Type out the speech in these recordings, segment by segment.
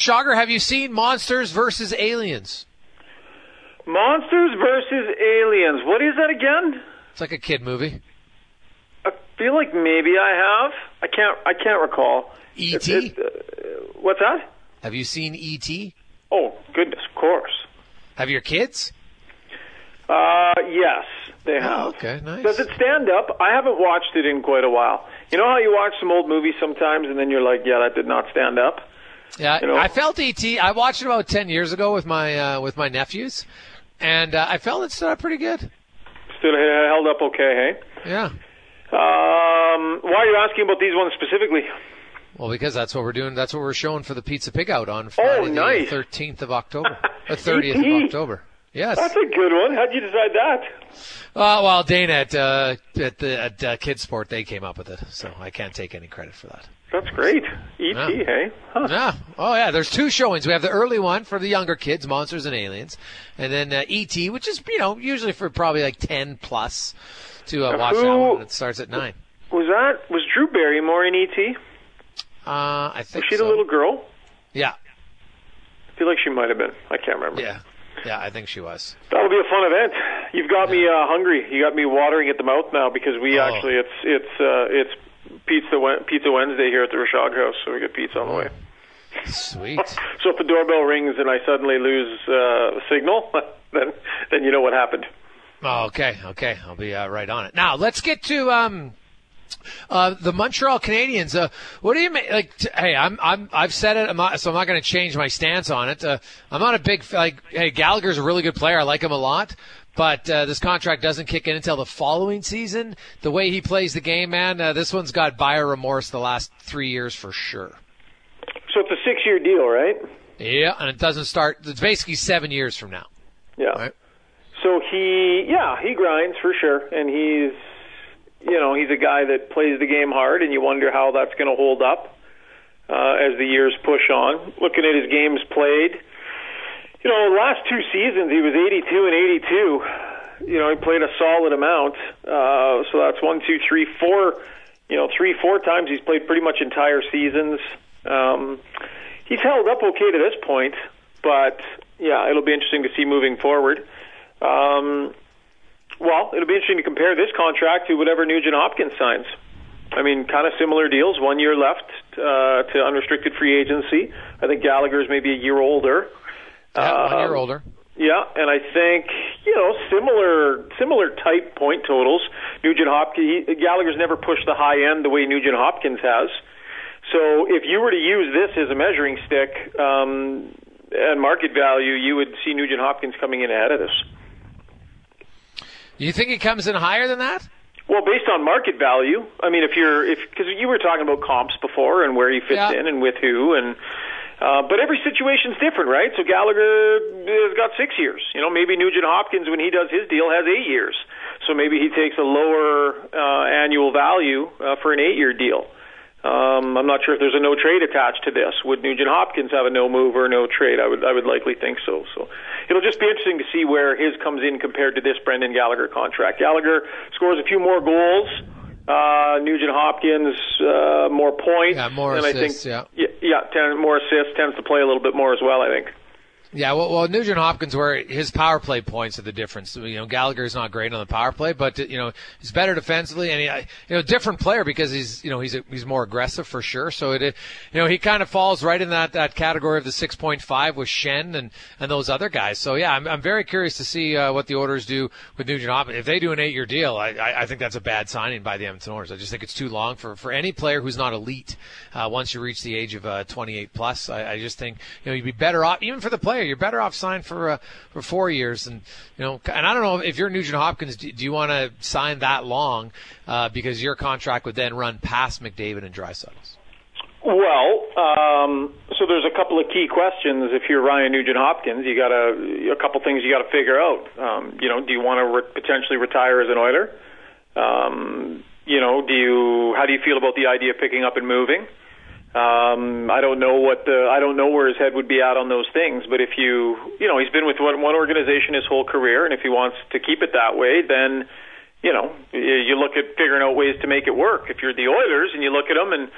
Chager, have you seen Monsters vs. Aliens? Monsters versus Aliens. What is that again? It's like a kid movie. I feel like maybe I have. I can't recall. E.T.? What's that? Have you seen E.T.? Oh, goodness, of course. Have your kids? Yes, they have. Oh, okay, nice. Does it stand up? I haven't watched it in quite a while. You know how you watch some old movies sometimes and then you're like, yeah, that did not stand up? Yeah, you know? I felt E.T. I watched it about 10 years ago with my nephews, and I felt it stood up pretty good. Still held up okay, hey? Yeah. Why are you asking about these ones specifically? Well, because that's what we're doing. That's what we're showing for the Pizza Pig Out on Friday, nice. the 13th of October. The 30th of October. Yes. That's a good one. How'd you decide that? Well, Dana at Kids Sport, they came up with it, so I can't take any credit for that. That's great. E.T., hey? Huh. Yeah. Oh, yeah. There's two showings. We have the early one for the younger kids, Monsters and Aliens, and then E.T., which is, usually for probably like 10 plus to watch that one. It starts at 9. Was Drew Barrymore in E.T.? I think Was she the little girl? Yeah. I feel like she might have been. I can't remember. Yeah, I think she was. That'll be a fun event. You've got me hungry. You got me watering at the mouth now because actually it's Pizza Wednesday here at the Rashog House, so we got pizza on the way. Sweet. So if the doorbell rings and I suddenly lose signal, then you know what happened. Oh, okay. I'll be right on it. Now let's get to the Montreal Canadiens. What do you make? Hey, I've said it. I'm not going to change my stance on it. I'm not a big Hey, Gallagher's a really good player. I like him a lot. But this contract doesn't kick in until the following season. The way he plays the game, man, this one's got buyer remorse the last 3 years for sure. So it's a 6-year deal, right? Yeah, and it doesn't start. It's basically 7 years from now. Yeah. Right? So he grinds for sure, and he's a guy that plays the game hard, and you wonder how that's going to hold up as the years push on. Looking at his games played, last 2 seasons he was 82 and 82. He played a solid amount. So that's 1, 2, 3, 4. 3-4 times he's played pretty much entire seasons. He's held up okay to this point, but yeah, it'll be interesting to see moving forward. Well, it'll be interesting to compare this contract to whatever Nugent Hopkins signs. I mean, kind of similar deals. 1 year left to unrestricted free agency. I think Gallagher's maybe a year older. Yeah, 1 year older. Yeah, and I think, similar type point totals. Gallagher's never pushed the high end the way Nugent Hopkins has. So if you were to use this as a measuring stick and market value, you would see Nugent Hopkins coming in ahead of this. You think he comes in higher than that? Well, based on market value, I mean, because you were talking about comps before and where he fits in and with who, and but every situation's different, right? So Gallagher has got 6 years. Maybe Nugent Hopkins, when he does his deal, has 8 years. So maybe he takes a lower annual value for an 8-year deal. I'm not sure if there's a no trade attached to this. Would Nugent Hopkins have a no move or no trade? I would likely think so. So it'll just be interesting to see where his comes in compared to this Brendan Gallagher contract. Gallagher scores a few more goals. Nugent Hopkins more points. Yeah, more and assists. I think, more assists, tends to play a little bit more as well, I think. Yeah, well, Nugent Hopkins, where his power play points are the difference. Gallagher's not great on the power play, but he's better defensively, and different player because he's more aggressive for sure. So he kind of falls right in that category of the 6.5 with Shen and those other guys. So yeah, I'm very curious to see what the Oilers do with Nugent Hopkins. If they do an 8-year deal, I think that's a bad signing by the Edmonton Oilers. I just think it's too long for any player who's not elite. Once you reach the age of 28 plus, I just think you'd be better off, even for the player. You're better off signed for 4 years, and and I don't know if you're Nugent Hopkins, do you want to sign that long because your contract would then run past McDavid and Draisaitl's? Well, so there's a couple of key questions. If you're Ryan Nugent Hopkins, a couple things you got to figure out. Do you want to potentially retire as an Oiler? How do you feel about the idea of picking up and moving? I don't know where his head would be at on those things, but if he's been with one organization his whole career, and if he wants to keep it that way, then you look at figuring out ways to make it work. If you're the Oilers and you look at them and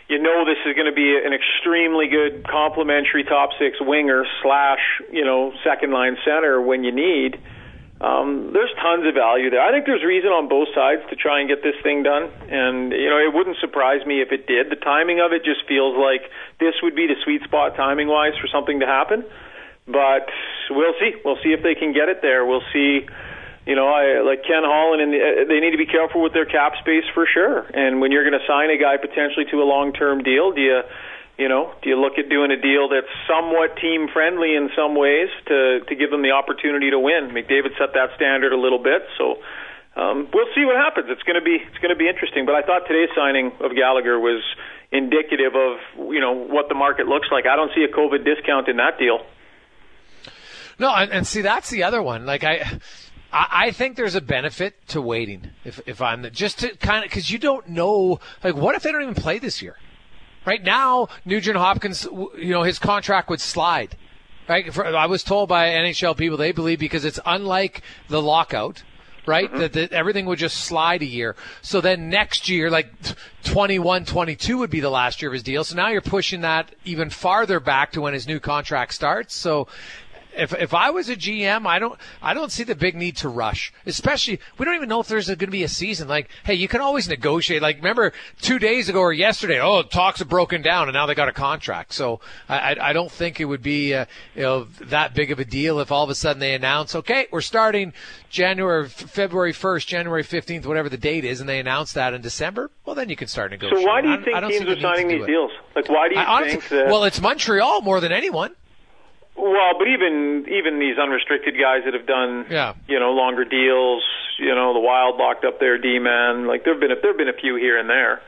you know this is going to be an extremely good complementary top six winger / second line center when you need. There's tons of value there. I think there's reason on both sides to try and get this thing done, and it wouldn't surprise me if it did. The timing of it just feels like this would be the sweet spot timing wise for something to happen. But we'll see. We'll see if they can get it there. We'll see. I like Ken Holland, and they need to be careful with their cap space for sure. And when you're going to sign a guy potentially to a long-term deal, do you look at doing a deal that's somewhat team friendly in some ways to give them the opportunity to win? McDavid set that standard a little bit, so we'll see what happens. It's going to be interesting. But I thought today's signing of Gallagher was indicative of what the market looks like. I don't see a COVID discount in that deal. No, and see, that's the other one. Like I think there's a benefit to waiting if I'm just to kind of, because you don't know, like, what if they don't even play this year? Right now, Nugent Hopkins, his contract would slide. Right? I was told by NHL people they believe because it's unlike the lockout, right? Mm-hmm. That everything would just slide a year. So then next year, like 21-22 would be the last year of his deal. So now you're pushing that even farther back to when his new contract starts. So if I was a GM, I don't see the big need to rush. Especially, we don't even know if there's going to be a season. Like, hey, you can always negotiate. Like, remember 2 days ago or yesterday, talks have broken down and now they got a contract. So I don't think it would be that big of a deal if all of a sudden they announce, okay, we're starting February 1st, January 15th, whatever the date is, and they announce that in December. Well, then you can start negotiating. So why do you think teams are signing these deals? Like, why do you think that? Well, it's Montreal more than anyone. Well, but even these unrestricted guys that have done, longer deals, the Wild locked up their D-man. Like there've been a few here and there.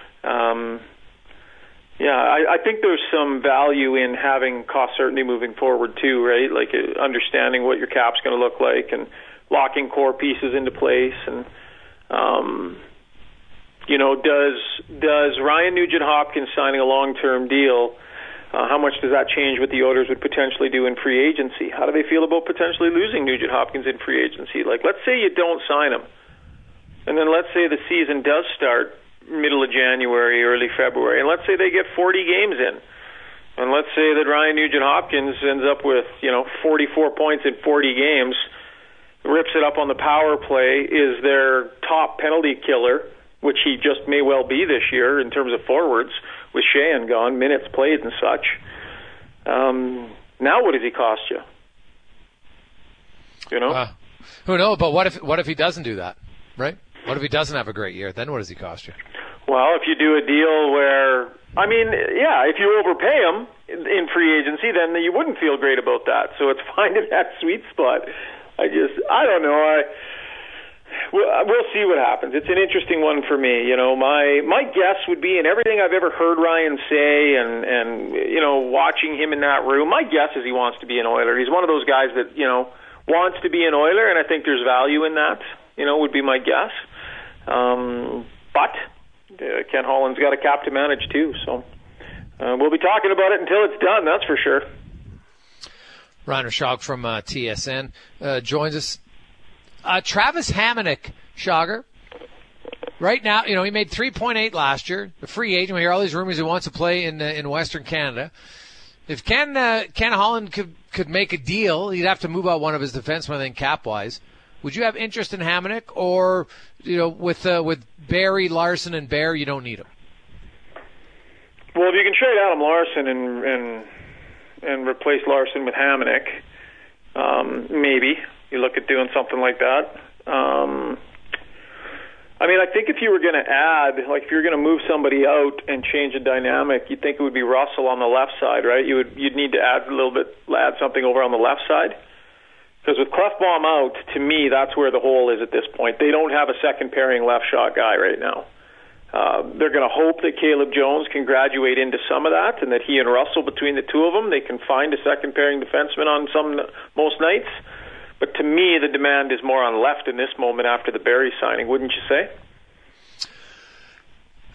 I think there's some value in having cost certainty moving forward too, right? Like understanding what your cap's going to look like and locking core pieces into place. And does Ryan Nugent-Hopkins signing a long-term deal? How much does that change what the Oilers would potentially do in free agency? How do they feel about potentially losing Nugent-Hopkins in free agency? Like, let's say you don't sign him, and then let's say the season does start middle of January, early February, and let's say they get 40 games in, and let's say that Ryan Nugent-Hopkins ends up with 44 points in 40 games, rips it up on the power play, is their top penalty killer, which he just may well be this year in terms of forwards, with Sheahan gone, minutes played and such. Now what does he cost you? Who knows? But what if he doesn't do that, right? What if he doesn't have a great year? Then what does he cost you? Well, if you do a deal where, if you overpay him in free agency, then you wouldn't feel great about that. So it's finding that sweet spot. I don't know. We'll see what happens. It's an interesting one for me. My guess would be, and everything I've ever heard Ryan say, and watching him in that room, my guess is he wants to be an Oiler. He's one of those guys that wants to be an Oiler, and I think there's value in that. Would be my guess. But Ken Holland's got a cap to manage too, so we'll be talking about it until it's done. That's for sure. Rainer Schog from TSN joins us. Travis Hamonic, Schauger, right now, he made 3.8 last year. The free agent. We hear all these rumors he wants to play in Western Canada. If Ken Holland could make a deal, he'd have to move out one of his defensemen, I think, cap-wise. Would you have interest in Hamonic, or with Barrie, Larson, and Bear, you don't need him? Well, if you can trade Adam Larson and replace Larson with Hamonic, maybe. You look at doing something like that. I think if you were going to add, like if you're going to move somebody out and change the dynamic, you'd think it would be Russell on the left side, right? You'd need to add something over on the left side. Because with Klefbom out, to me, that's where the hole is at this point. They don't have a second pairing left shot guy right now. They're going to hope that Caleb Jones can graduate into some of that, and that he and Russell, between the two of them, they can find a second pairing defenseman on most nights. But to me, the demand is more on left in this moment after the Barrie signing, wouldn't you say?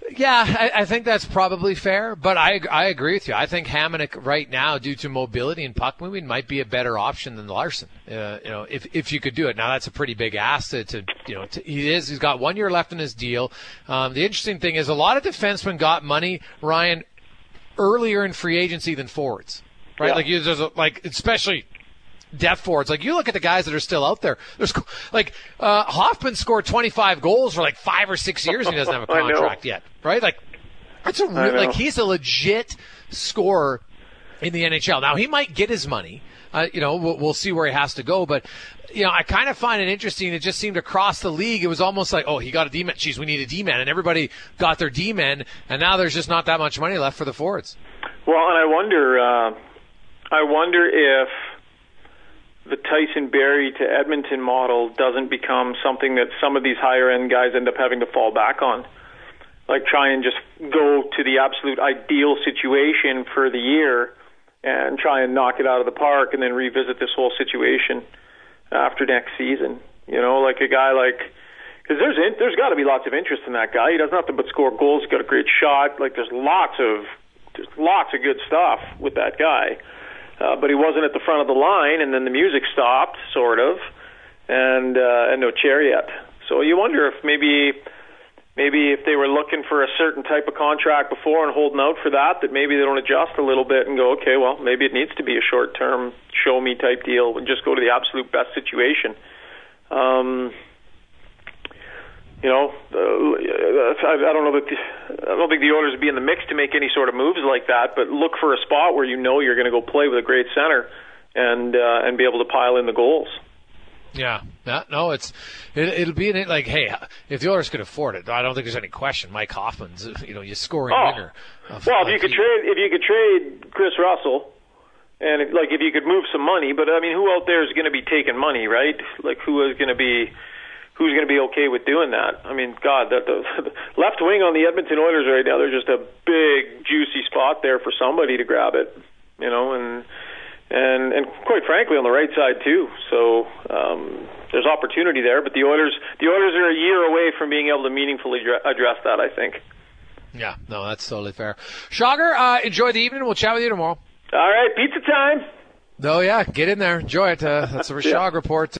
Yeah, I think that's probably fair, but I agree with you. I think Hamonic right now, due to mobility and puck moving, might be a better option than Larson. If you could do it. Now that's a pretty big asset he's got 1 year left in his deal. The interesting thing is a lot of defensemen got money, Ryan, earlier in free agency than forwards, right? Yeah. Especially depth forwards. Like, you look at the guys that are still out there. There's Hoffman scored 25 goals for 5 or 6 years and he doesn't have a contract yet, right? That's he's a legit scorer in the NHL. Now, he might get his money. We'll see where he has to go, but I kind of find it interesting. It just seemed across the league, it was almost like, oh, he got a D-man. Geez, we need a D-man. And everybody got their D-men, and now there's just not that much money left for the forwards. Well, and I wonder if the Tyson Barrie to Edmonton model doesn't become something that some of these higher-end guys end up having to fall back on. Like, try and just go to the absolute ideal situation for the year and try and knock it out of the park and then revisit this whole situation after next season. Like a guy because there's got to be lots of interest in that guy. He does nothing but score goals. He's got a great shot. There's lots of good stuff with that guy. But he wasn't at the front of the line, and then the music stopped, sort of, and no Chariot. So you wonder if maybe if they were looking for a certain type of contract before and holding out for that maybe they don't adjust a little bit and go, okay, well, maybe it needs to be a short-term show-me type deal and just go to the absolute best situation. I don't think the Oilers would be in the mix to make any sort of moves like that, but look for a spot where you're going to go play with a great center and be able to pile in the goals. Yeah, no, it'll be hey, if the Oilers could afford it, I don't think there's any question. Mike Hoffman's, you scoring winner. Well, if you could trade Chris Russell, and if you could move some money, but I mean, who out there is going to be taking money, right? Who's going to be okay with doing that? I mean, God, the left wing on the Edmonton Oilers right now, they're just a big, juicy spot there for somebody to grab it, and quite frankly, on the right side too. So there's opportunity there, but the Oilers are a year away from being able to meaningfully address that, I think. Yeah, no, that's totally fair. Shagar, enjoy the evening. We'll chat with you tomorrow. All right, pizza time. Oh, yeah, get in there. Enjoy it. That's a Shag report.